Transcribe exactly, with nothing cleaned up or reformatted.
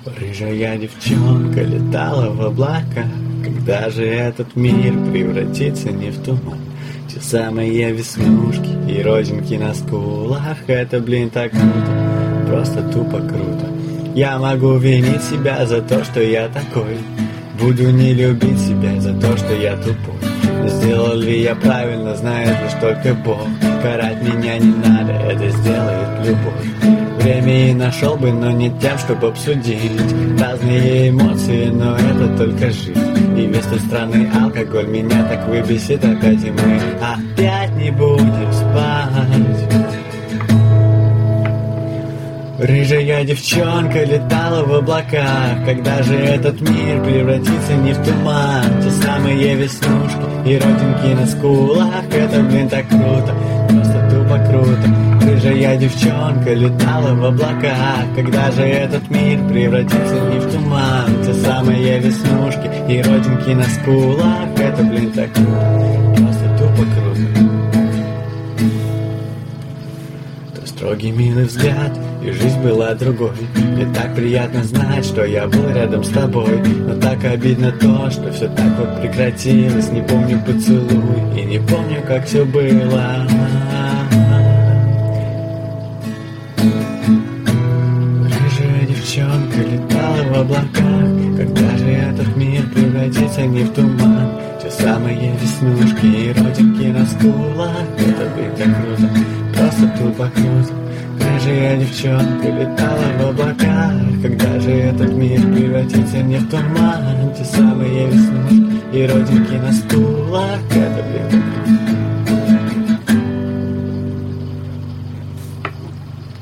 Рыжая девчонка летала в облака. Когда же этот мир превратится не в туман? Те самые веснушки и родинки на скулах. Это, блин, так круто, просто тупо круто. Я могу винить себя за то, что я такой. Буду не любить себя за то, что я тупой. Сделал ли я правильно, знает лишь только Бог. Карать меня не надо, это сделает любовь. Время и нашел бы, но не тем, чтобы обсудить разные эмоции, но это только жизнь. И весь тот странный алкоголь меня так выбесит опять, и мы опять не будем спать. Рыжая девчонка летала в облаках. Когда же этот мир превратится не в туман? Те самые веснушки и родинки на скулах. Это, блин, так круто, просто тупо круто. Рыжая девчонка летала в облаках. Когда же этот мир превратится не в туман? Те самые веснушки и родинки на скулах. Это, блин, так круто, просто тупо круто. То строгий милый взгляд, и жизнь была другой. Мне так приятно знать, что я был рядом с тобой. Но так обидно то, что все так вот прекратилось. Не помню поцелуй и не помню, как все было. Рыжая девчонка летала в облаках. Когда же этот мир превратится не в туман? Те самые веснушки и родинки на скулах. Это, блин, так круто, просто тупо круто. Рыжая девчонка летала в облаках. Когда же этот мир превратится не в туман? Те самые веснушки и родинки на скулах. Это, блин, так круто.